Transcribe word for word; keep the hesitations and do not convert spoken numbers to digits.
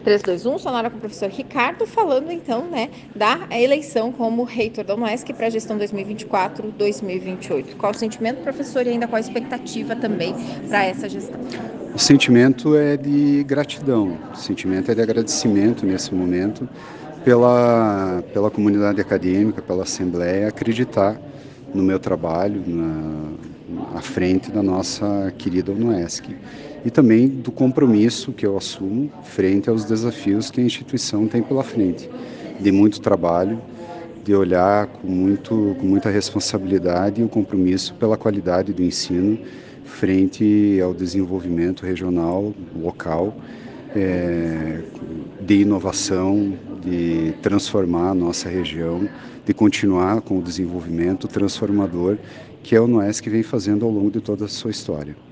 três, dois, um, sonora com o professor Ricardo, falando então, né, da eleição como reitor da UNESC para a gestão dois mil e vinte e quatro, dois mil e vinte e oito. Qual o sentimento, professor, e ainda qual a expectativa também para essa gestão? O sentimento é de gratidão, o sentimento é de agradecimento nesse momento pela, pela comunidade acadêmica, pela Assembleia, acreditar no meu trabalho, na, à frente da nossa querida UNESC. E também do compromisso que eu assumo frente aos desafios que a instituição tem pela frente, de muito trabalho, de olhar com, muito, com muita responsabilidade e o compromisso pela qualidade do ensino frente ao desenvolvimento regional, local, é, de inovação, de transformar a nossa região, de continuar com o desenvolvimento transformador que a UNESC vem fazendo ao longo de toda a sua história.